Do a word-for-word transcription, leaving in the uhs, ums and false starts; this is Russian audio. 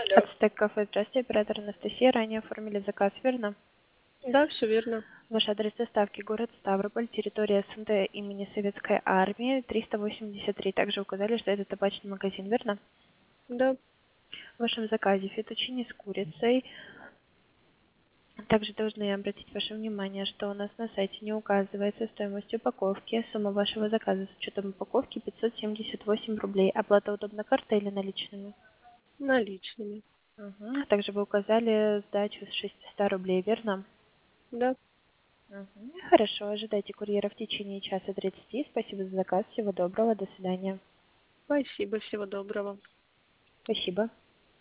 Алло. Ацтек кафе, здравствуйте, оператор Анастасия. Ранее оформили заказ, верно? Да, все верно. Ваш адрес доставки город Ставрополь, территория СНТ имени Советской Армии, триста восемьдесят три. Также указали, что это табачный магазин, верно? Да. В вашем заказе фетучини с курицей. Также должны обратить ваше внимание, что у нас на сайте не указывается стоимость упаковки. Сумма вашего заказа с учетом упаковки пятьсот семьдесят восемь рублей. Оплата удобна картой или наличными? Наличными. Угу. Также вы указали сдачу с шестисот рублей, верно? Да. Мгм. Хорошо, ожидайте курьера в течение часа тридцати. Спасибо за заказ. Всего доброго. До свидания. Спасибо. Всего доброго. Спасибо.